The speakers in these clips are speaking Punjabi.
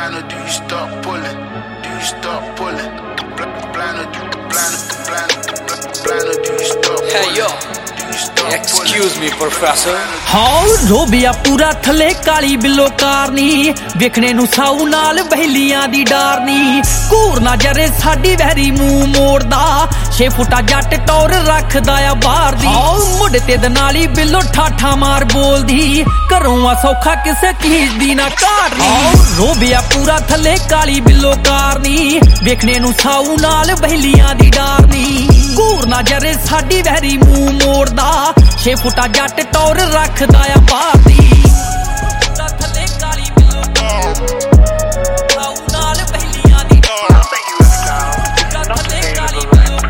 Blind or do you stop pulling? Do you stop pulling? Blind or do you stop pulling? Hey yo, excuse me professor। हाँ ਰੋਬਿਆ ਪੂਰਾ ਥੱਲੇ ਕਾਲੀ ਬਿੱਲੋ ਕਾਰਨੀ ਵੇਖਣੇ ਨੂੰ ਸਾਊ ਨਾਲ ਬਹਿਲੀਆਂ ਦੀ ਡਾਰਨੀ ਘੂਰ ਨਾ ਜਰੇ ਸਾਡੀ ਵਹਿਰੀ ਮੂੰਹ ਮੋੜਦਾ 6 ਫੁੱਟਾ ਜੱਟ ਟੌਰ ਰੱਖਦਾ ਆ ਬਾਹਰ ਦੀ ਮੁੰਡੇ ਤੇ ਦਨਾਲੀ ਬਿੱਲੋ ਠਾਠਾ ਮਾਰ ਬੋਲਦੀ ਘਰੋਂ ਆ ਸੌਖਾ ਕਿਸੇ ਚੀਜ਼ ਦੀ ਨਾ ਕਾੜਨੀ ਰੋਬਿਆ ਪੂਰਾ ਥੱਲੇ ਕਾਲੀ ਬਿੱਲੋ ਕਾਰਨੀ ਵੇਖਣੇ ਨੂੰ ਸਾਊ ਨਾਲ ਬਹਿਲੀਆਂ ਦੀ ਡਾਰਨੀ ਘੂਰ ਨਾ ਜਰੇ ਸਾਡੀ ਵਹਿਰੀ ਮੂੰਹ ਮੋੜਦਾ 6 ਫੁੱਟਾ ਜੱਟ ਟੌਰ ਰੱਖਦਾ ਆ ਬਾਹਰ ਦੀ ਥੱਲੇ ਕਾਲੀ ਬਿੱਲੋ ਸਾਊ ਨਾਲ ਬਹਿਲੀਆਂ ਦੀ ਥੱਲੇ ਕਾਲੀ ਬਿੱਲੋ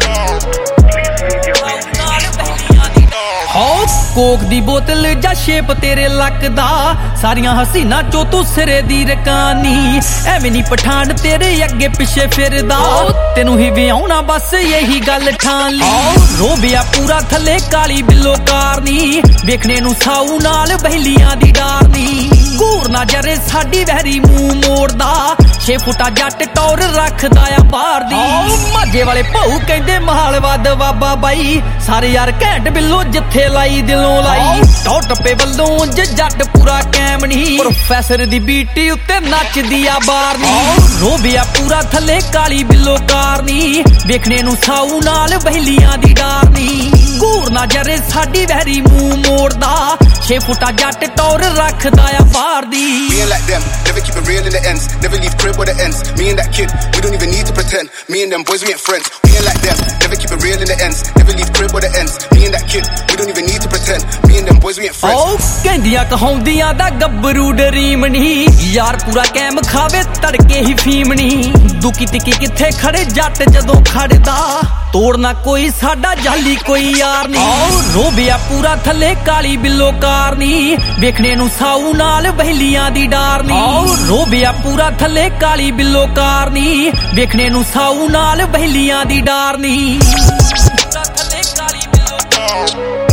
ਸਾਊ ਨਾਲ ਬਹਿਲੀਆਂ ਦੀ ਕੋਕ ਦੀ ਬੋਤਲ ਜਾਂ ਸ਼ੇਪ ਤੇਰੇ ਲੱਕ ਦਾ ਸਾਰੀਆਂ ਹਸੀਨਾ ਚੋਂ ਤੂੰ ਸਿਰੇ ਦੀ ਰਕਾਨੀ ਐਵੇਂ ਨੀ ਪਠਾਨ ਤੇਰੇ ਅੱਗੇ ਪਿੱਛੇ ਫਿਰਦਾ ਤੈਨੂੰ ਹੀ ਵਿਆਉਣਾ ਬਸ ਇਹੀ ਗੱਲ ਠਾਣ ਲਈ ਰੋਬਿਆ ਪੂਰਾ ਥੱਲੇ ਕਾਲੀ ਬਿੱਲੋ ਕਾਰਨੀ ਵੇਖਣੇ ਨੂੰ ਸਾਊ ਨਾਲ ਬਹਿਲੀਆਂ ਦੀ ਡਾਰਨੀ ਘੂਰ ਨਾ ਜਰੇ ਸਾਡੀ ਵਹਿਰੀ ਮੂੰਹ ਮੋੜਦਾ 6 ਫੁੱਟਾ ਜੱਟ ਟੌਰ ਰੱਖਦਾ ਆ ਬਾਹਰ ਦੀ ਮਾਝੇ ਵਾਲੇ ਭਾਊ ਕਹਿੰਦੇ ਮਹਾਲ ਵੱਧ ਬਾਬਾ ਬਾਈ ਸਾਰੇ ਯਾਰ ਘੈਂਟ ਬਿੱਲੋ ਜਿੱਥੇ ਲਾਈ ਦਿਲੋਂ ਲਾਈ ਟੌ ਟੱਪੇ ਵੱਲੋਂ ਜੱਟ ਪੂਰਾ ਕੈਮ ਨਹੀਂ ਪ੍ਰੋਫੈਸਰ ਦੀ ਬੀਟੀ ਉੱਤੇ ਨੱਚਦੀ ਆ ਬਾਰਨੀ ਰੋਬਿਆ ਪੂਰਾ ਥੱਲੇ ਕਾਲੀ ਬਿੱਲੋ ਕਾਰਨੀ ਵੇਖਣੇ ਨੂੰ ਸਾਊ ਨਾਲ ਬਹਿਲੀਆਂ ਦੀ ਡਾਰਨੀ ਘੂਰ ਨਾ ਜਰੇ ਸਾਡੀ ਵਹਿਰੀ ਮੂੰਹ ਮੋੜਦਾ 6 ਫੁੱਟਾ ਜੱਟ ਟੌਰ ਰੱਖਦਾ ਆ ਬਾਹਰ ਦੀ Being like them, never keep it real in the ends, never leave crib where the ends. Me and that kid, we don't even need to pretend. Me and them boys, we ain't friends. Being like them, never keep it real in the ends, never leave crib where the ends. Me and that kid, we don't even need to pretend. Me and them boys, we ain't friends. ਕਹਿੰਦੀਆਂ ਕਹਾਉਂਦੀਆਂ ਦਾ ਗੱਭਰੂ ਡਰੀਮਣੀ ਯਾਰ ਪੂਰਾ ਕੈਮ ਖਾਵੇ ਤੜਕੇ ਹੀ ਫੀਮਣੀ ਦੁਕੀ ਤਿੱਕੀ ਕਿੱਥੇ ਖੜੇ ਜੱਟ ਜਦੋਂ ਖੜਦਾ ਤੋੜਨਾ ਕੋਈ ਸਾਡਾ ਜਾਲੀ ਕੋਈ ਯਾਰ ਨਹੀਂ ਰੋਬਿਆ ਪੂਰਾ ਥੱਲੇ ਕਾਲੀ ਬਿੱਲੋ ਕਾਰਨੀ ਵੇਖਣੇ ਨੂੰ ਸਾਊ ਨਾਲ ਬਹਿਲੀਆਂ ਦੀ ਡਾਰਨੀ ਰੋਬਿਆ ਪੂਰਾ ਥੱਲੇ ਕਾਲੀ ਬਿੱਲੋ ਕਾਰਨੀ ਵੇਖਣੇ ਨੂੰ ਸਾਊ ਨਾਲ ਬਹਿਲੀਆਂ ਦੀ ਡਾਰਨੀ ਥੱਲੇ ਕਾਲੀ ਬਿੱਲੋ